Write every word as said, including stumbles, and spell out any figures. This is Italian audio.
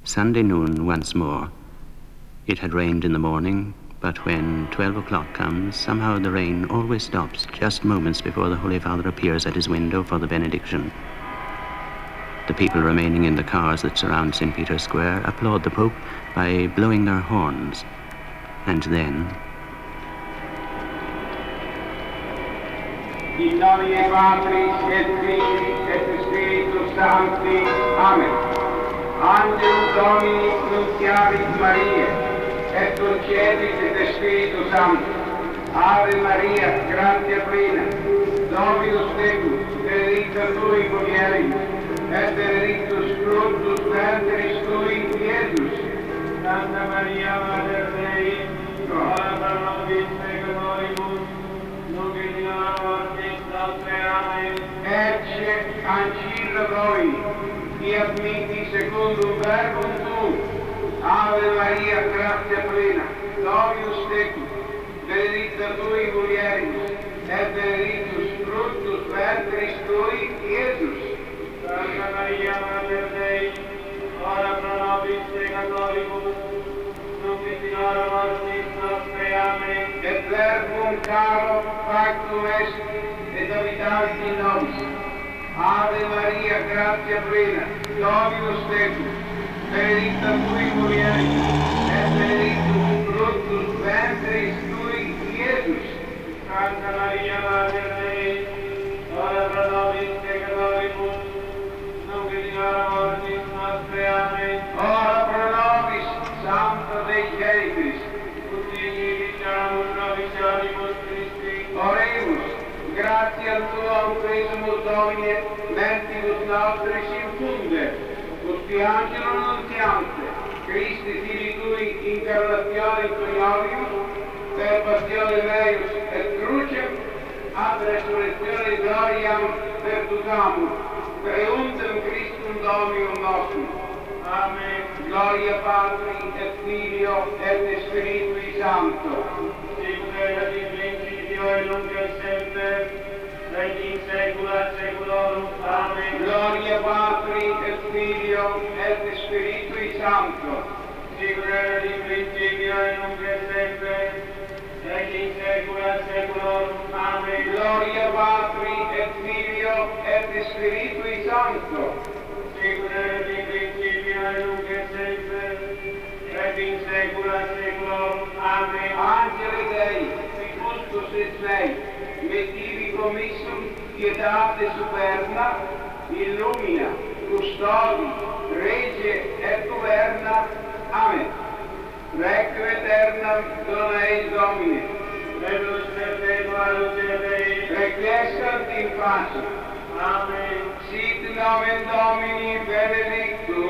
Sunday noon once more. It had rained in the morning, but when twelve o'clock comes, somehow the rain always stops just moments before the Holy Father appears at his window for the benediction. The people remaining in the cars that surround Saint Peter's Square applaud the Pope by blowing their horns. And then... In nomine Patris et Filii et Spiritus Sancti. Amen. Angelus Domini nunciavit Mariae, et concepit et Spiritus Sancti. Ave Maria, gratia plena, Dominus tecum, benedicta tui mulieribus, et benedictus fructus ventris tui, Iesus. Santa Maria, Mater Dei, ora pro nobis peccatoribus, nunc et in hora mortis nostre. Amen. Ecce ancilla Domini, fiat mihi secundum verbum tuum. Ave Maria, gratia plena, Dominus tecum, benedicta tui mulieribus, et benedictus fructus ventris tui, Iesus. Santa Maria, Mater Dei, ora pro nobis peccatoribus, nunc et in hora mortis nostre. Amen. Et verbum caro factum est, et habitat in nobis. Ave Maria, gratia plena, Dominus tecum, benedicta tui mulieribus, et benedictus fructus ventris tui, Iesus. Santa Maria, Mater Dei, ora pro nobis peccatoribus, nunc et in hora mortis nostre. Amen. Ora pro nobis, Sancta Dei Genitrix, ut digni diciamus provisionibus Christi. Oremus. Gratiam Tuam presumus Domine, mentibus nostris infunde, usque angelum nuntiante, Christi Filii Tui, incarnatione glorious, per passione meius et crucem, ad resurrectione gloriam perducamur, creundem Christum Dominum nostrum. Amen. Gloria Patri et Filio et Spiritui Sancto. Sicut erat in principio et nunc et semper, et in saecula saeculorum. Amen. Gloria Patri et Filio et Spiritui Sancto. Sicut erat in principio et nunc et semper, et in saecula saeculorum. Amen. Gloria Patri et Filio et Spiritui Sancto. Sicut erat in principio et nunc et semper, et in saecula saeculorum. Amen. Angeli Dei, qui custos et sei, mettivi commissum pietate superna, illumina, custodi, rege et governa. Amen. Requiem aeternam dona eis Domine, et lux perpetua luce Dei, requiescant in pace. Amen. Sit nomen Domini benedictus.